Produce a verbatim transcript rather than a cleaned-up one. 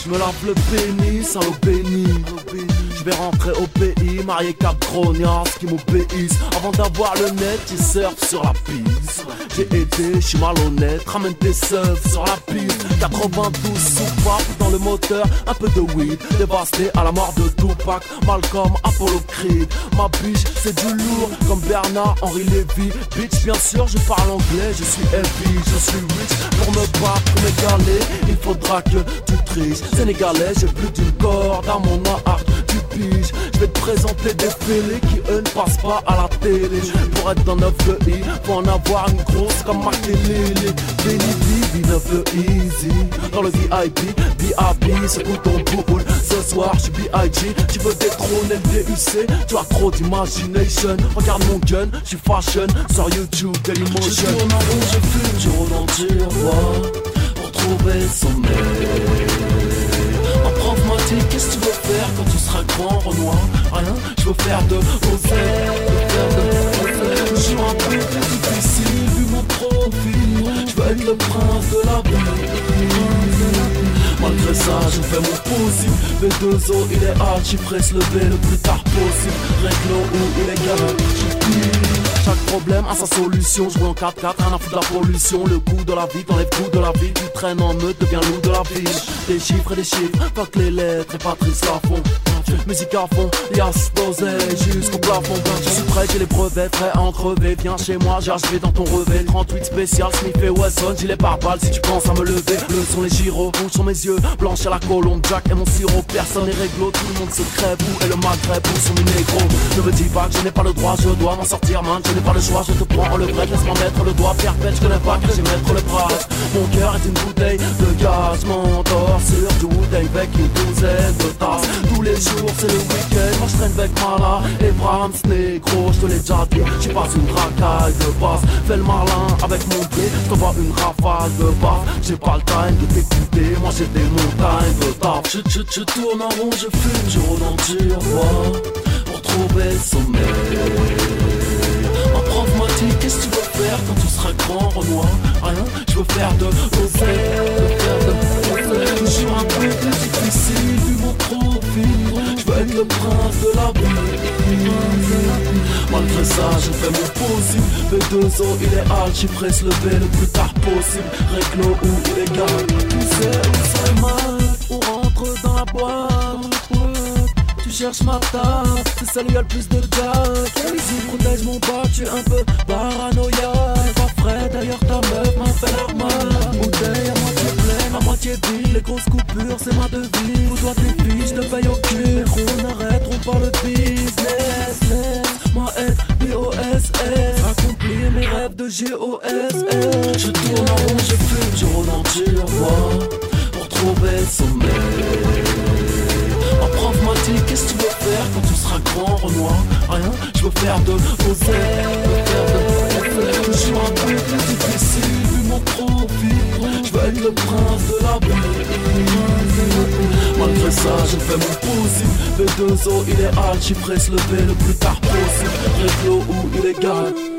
Je me lave le pénis à l'eau bénie. Je vais rentrer au pays, marié quatre grognards qui m'obéissent. Avant d'avoir le net, ils surfent sur la piste. J'ai été, je suis malhonnête, ramène tes seufs sur la piste. quatre-vingt-douze soupapes dans le moteur, un peu de weed. Dévasté à la mort de Tupac, Malcolm, Apollo Creed. Ma biche, c'est du lourd, comme Bernard, Henri Lévy. Bitch, bien sûr, je parle anglais, je suis heavy, je suis rich. Pour me battre, pour m'égaler, il faudra que tu triches. Sénégalais, j'ai plus d'une corde à mon arc. Je vais te présenter des fêlés qui eux ne passent pas à la télé. Pour être dans neuf E I, faut en avoir une grosse comme Makelele. Benny B, neuf E Easy. Dans le V I P, B I P, secoue ton boule. Ce soir, je suis B I G, tu veux détrôner le D U C. Tu as trop d'imagination. Regarde mon gun, je suis fashion. Sur YouTube, Dailymotion. Je tourne en rond, je fume, je roule en turbo pour trouver le sommeil. Ma prof m'a dit, qu'est-ce que tu veux faire quand tu seras grand, Renoir? Rien, je veux faire de l'oseille. Je suis un peu plus difficile vu mon profil. Je veux être le prince de la vie. Malgré ça, je fais mon possible. V deux O, il est hard, chiffré, se lever le plus tard possible. Réglo ou illégal, je pille. Chaque problème a sa solution, je roule en quatre quatre, rien à foutre de la pollution. Le goût de la vie, t'enlèves tout de la vie. Tu traînes en meute, deviens loup de la ville. Des chiffres et des chiffres, pas que les lettres et Patrice Lafont. Musique à fond, yas, d'oseille jusqu'au plafond. Je suis prêt, j'ai les brevets, prêt à en crever. Viens chez moi, j'ai achevé dans ton revêt. Trente-huit spécial, Smith et Wesson, gilet pare-balles si tu penses à me lever. Bleus sont les gyros, rouges sont mes yeux, blanche à la colombe. Jack et mon sirop, personne n'est réglo, tout le monde se crève. Où est le Maghreb, où sont mes négros? Ne me dis pas que je n'ai pas le droit, je dois m'en sortir, man. Je n'ai pas le choix, je te prends en le vrai, laisse-moi mettre le doigt perpète. Je connais pas que j'ai mettre le bras. Mon cœur est une bouteille de gaz, mon torse sur du Wu-Tang avec une douzaine de tasses. Tous les jours c'est le week-end, moi je traîne avec Mala et Brahms négro, je te l'ai déjà dit, j'suis pas une racaille de basse. Fais le malin avec mon blé, je t'envoie une rafale de basse. J'ai pas le time de t'écouter, moi j'ai des montagnes de taf. Je, je, je tourne en rond, je fume, je roule en turbo pour trouver le sommeil. Ma prof m'a dit, qu'est-ce que tu veux faire quand tu seras grand, Renoir? Rien, je veux faire de l'oseille. Je suis un peu plus difficile vu mon profil. Je veux être le prince de la vie. Malgré ça, je fais mon possible. V deux O, il est hard, chiffré, se lever le plus tard possible. Réglo ou illégal, tu sais où c'est mal. On rentre dans la boîte. Tu cherches ma table, c'est celle où il y a le plus de gars. Ici, protège mon bac, je suis un peu paranoïaque. Pas frais, d'ailleurs ta meuf m'a fait normal. Bouteille à moitié pleine, à moitié vide. Les grosses coupures, c'est ma devise. Fous-toi tes filles, je te paye au cul. On arrête, on parle de business. Laisse-moi être B O S S. Accomplir mes rêves de G O S S. Je tourne en rond, je fume, je roule en turbo pour trouver le sommeil. Ma prof m'a dit, qu'est-ce que tu veux faire quand tu seras grand, Renoir? Rien, je veux faire de l'oseille. Je suis un peu plus difficile vu mon profil. Je veux être le prince de la vie. Malgré ça, je fais mon possible. V deux O, il est hard, chiffré, se lever le plus tard possible. Réglo ou illégal.